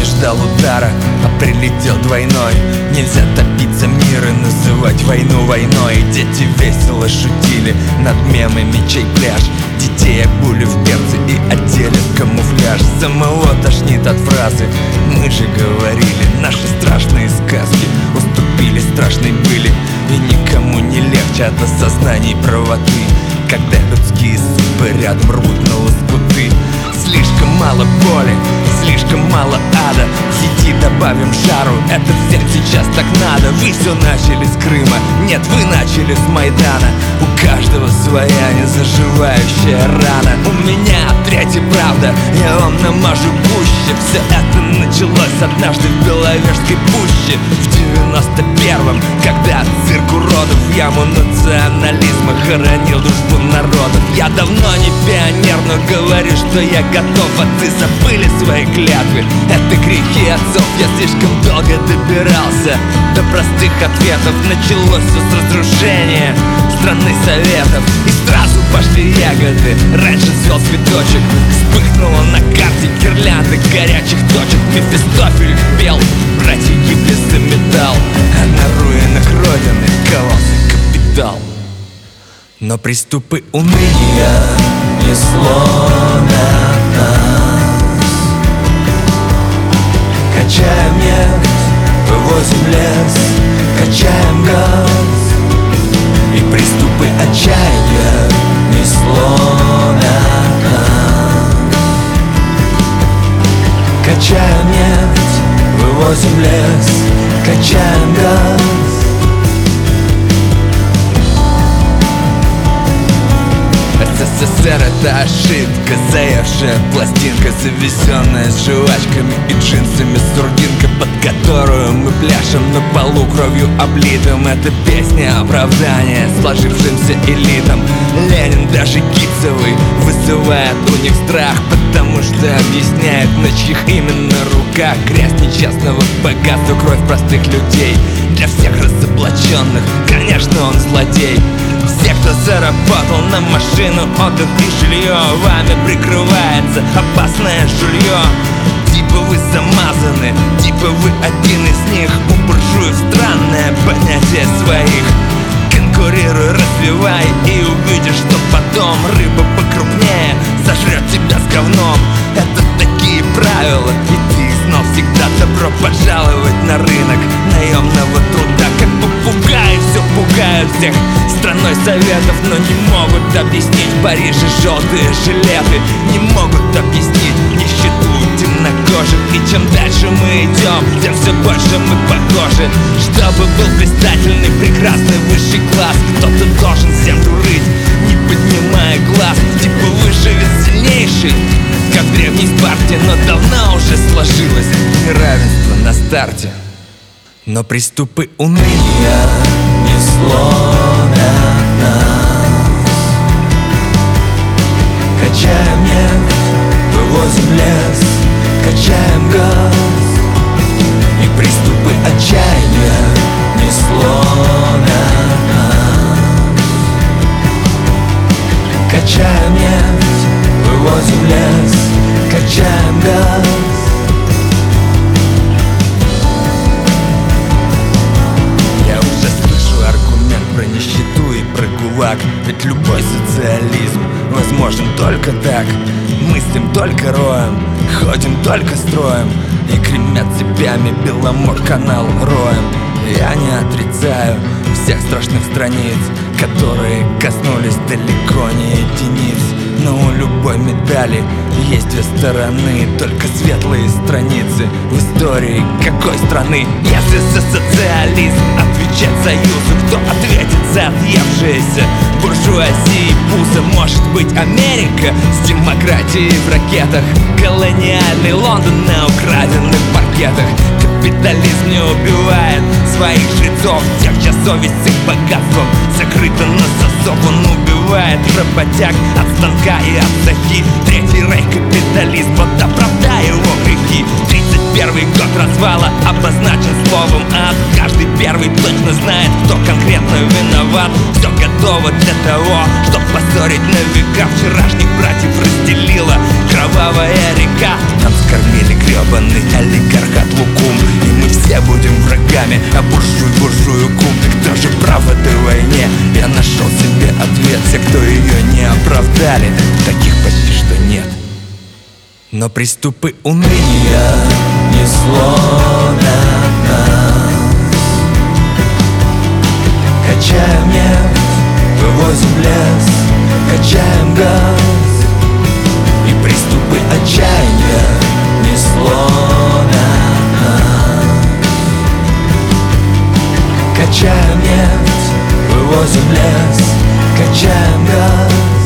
не ждал удара, а прилетел двойной. Нельзя топиться мир и называть войну войной. Дети весело шутили над мемами чей пляж. Детей обули в перцы и одели в камуфляж. Самого тошнит от фразы «мы же говорили». Наши страшные сказки уступили страшной были. И никому не легче от осознаний правоты, когда людские судьбы рядом рвут на лоскуты. Слишком мало боли, слишком мало ада. Сети добавим жару, это всем сейчас так надо. Вы все начали с Крыма, нет, вы начали с Майдана. У каждого своя незаживающая рана. У меня третья правда, я вам намажу гуще. Все это началось однажды в Беловежской пуще. В 91-м, когда цирк уродов в яму национализма хоронил дружбу народов. Я давно не пионер, но говорю, что я готов. Отцы забыли свои клятвы, это грехи отцов. Я слишком долго добирался до простых ответов. Началось все с разрушения страны советов. И сразу пошли ягоды, раньше свел цветочек. Вспыхнула на карте гирлянды горячих точек. Мефистофель пел, братья гибли за металл, а на руинах родины ковался капитал. Но приступы уныния не сломят нас. Качаем нефть, вывозим лес, качаем газ. И приступы отчаяния не сломят нас. Качаем нефть, вывозим лес, качаем газ. СССР — это ошибка, заевшая пластинка, завезенная с жвачками и джинсами сурдинка, под которую мы пляшем на полу кровью облитым. Это песня оправдания сложившимся элитам. Ленин, даже Гипсовый, вызывает у них страх, потому что объясняет, на чьих именно руках грязь несчастного богатства, кровь простых людей. Для всех разоблаченных, конечно, он злодей. Все, кто заработал на машину, отдых и жилье, вами прикрывается опасное жулье. Типа вы замазаны, типа вы один из них. У буржуев странное понятие своих. Конкурируй, развивай, и увидишь, что потом рыба покрупнее сожрет тебя с говном. Это такие правила, и ты знал всегда. Добро пожаловать на рынок наемного труда. Как попугаи все пугают всех страной советов, но не могут объяснить в Париже желтые жилеты. Не могут объяснить нищету темнокожих. И чем дальше мы идем, тем все больше мы похожи. Чтобы был блистательный, прекрасный высший класс, кто-то должен всем дурить, не поднимая глаз. Типа выживет сильнейший, как в древней Спарте. Но давно уже сложилось неравенство на старте. Но приступы уныния не сломят нас. Качаем нефть, вывозим лес, качаем газ. И приступы отчаяния не сломят нас. Качаем нефть, вывозим лес, качаем газ. Про нищету и про ГУЛАГ. Ведь любой социализм возможен только так. Мыслим только роем, ходим только строем, и гремят цепями Беломор-канал роем. Я не отрицаю всех страшных страниц, которые коснулись далеко не единиц. Но у любой медали есть две стороны, только светлые страницы в истории какой страны. Если за социализм отвечать союзу, кто ответит за отъевшиеся буржуазии пузо? Может быть, Америка с демократией в ракетах, колониальный Лондон на украденных паркетах. Капитализм не убивает своих жрецов, тех, чья совесть с их богатством закрыта на засов. Он убивает работяг от станка и от сахи. Третий рейх капитализм, вот оправдай его грехи. 31-й год развала обозначен словом ад. Каждый первый точно знает, кто конкретно виноват. Все готово для того, чтоб поссорить на века. Вчерашних братьев разделила кровавая река. Нам скормили гребаный олигарх ногами. А буржую кум, ты кто же прав в этой войне? Я нашел себе ответ: все, кто ее не оправдали, таких почти что нет. Но приступы уныния не сломят нас. Качаем нефть, вывозим лес, качаем газ, и приступы отчаяния не сломят нас. Качаем нефть, вывозим лес, качаем газ,